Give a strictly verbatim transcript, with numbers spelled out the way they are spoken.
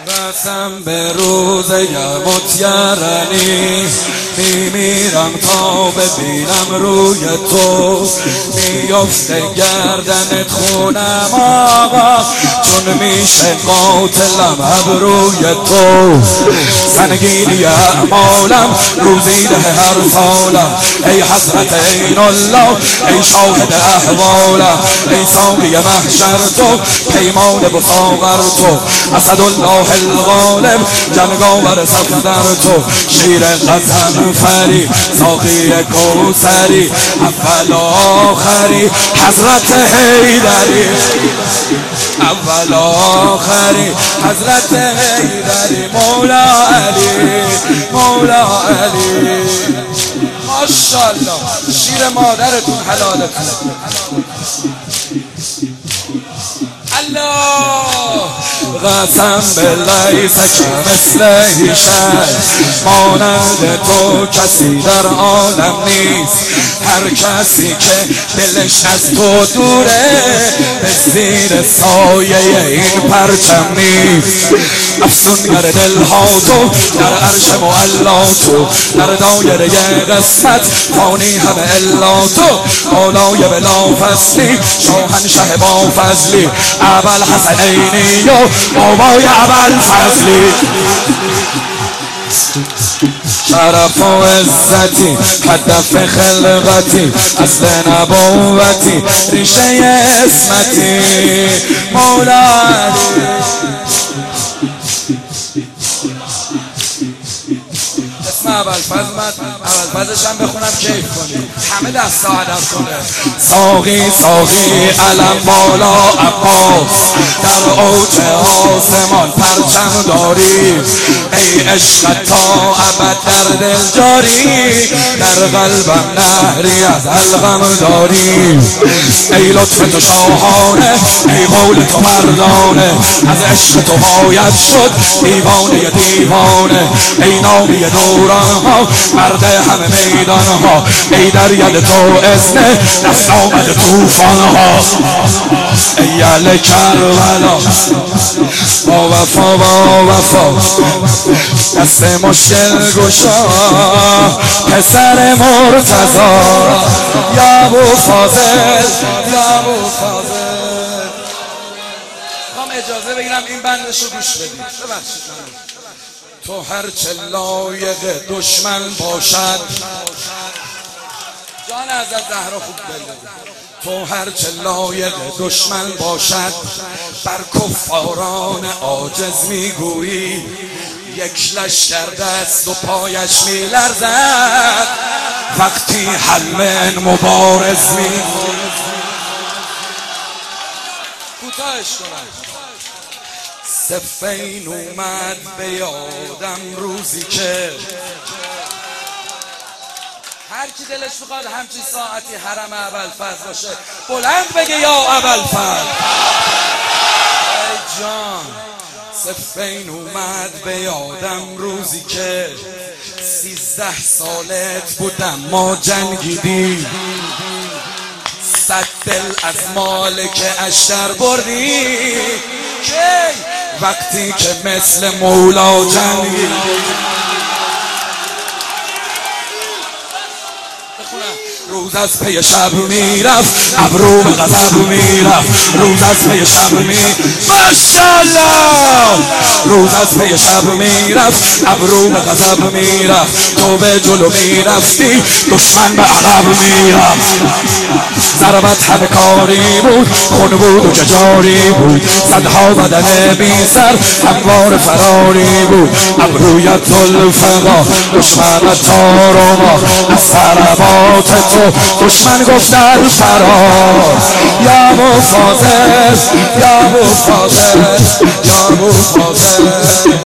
قسم به روز متیرنی میمیرم تا ببینم روی تو، میفته گردنت خونم آقا، چون میشه قاتلم ابروی تو. سنگینی اعمالم روزی ده هر سالم، ای حضرت عین الله ای شاهد احوالم، ای ساقی محشر تو، پیمان بساغر تو، اسدالله الغالب جنگاور صفدر تو، شیر غضنفری ساقی کوثری، اول آخری حضرت حیدری، اول آخری حضرت حیدری، مولا علی مولا علی. ماشاءالله شیر مادرتون حلالتون. الله قسم بالله سکه مثل هیشن، مانند تو کسی در عالم نیست، هر کسی که دلش از تو دوره به زیر سایه این پرچم نیست. افسونگر دلها تو، در عرش معلا تو، در دایره قسمت فانی همه الا تو، بالای بلا فصلی شاهنشه با فضلی، اول حسنینی و بابای اول فضلی، شرف و عزتی هدف خلقتی اصل نبوتی ریشه اسمتی، مولا علی. اسم اول فضل اول فضلش هم بخونم کیف کنیم، همه دست عدم کنه. ساقی ساقی علم بالا عباس، در اوج آسمان پرچم داری، ای عشق تا ابد در دل جاری، در قلبم نهری از الغم داری، ای لطف تو شاهانه، ای قول تو مردانه، از عشق تو باید شد دیوانه دیوانه، ای نامی دوران ها مرد همه میدان ها، ای در ید تو اذن دست آمد توفان ها، ای اهل کربلا با وفا با وفا، دست مشکل گشا پسر مرتضی، یا ابو فاضل یا ابو فاضل. خواهم اجازه بگیرم این بندش رو گوش بدید، ببخشید. تو هرچه لایق دشمن باشد، جان حضرت زهرا خوب بلد، تو هرچه لایق دشمن باشد، بر کفاران عاجز میگویی، یک لشکر دست و پایش میلرزد، وقتی حلم مبارز میگویی. کوتاهش کنم. صفین اومد به یادم روزی که هر کی دلش بخواد همچین ساعتی حرم ابوالفضل باشه بلند بگه یا ابوالفضل. ای جان صفین اومد به یادم روزی که سیزده سالت بودم ما جنگیدیم، صد دل از مالک اشتر بردی، کی وقتی که مثل مولا جنگی. روز از پی شب میرفت ابرو به غضب میرفت، روز از پی شب می ماشاءالله، روز از پی شب میرفت ابرو به غضب میرفت، تو به جلو میرفتی دشمن به عقب میرفت، ضربت همه کاری بود خون بود و ججاری بود، صدها بدن بی سر هموار فراری بود، ابرویت ذوالفقار دشمن تارما، از ضربات تو دشمن گفتن فرار، یا ابو فاضل یا ابو فاضل یا ابو فاضل.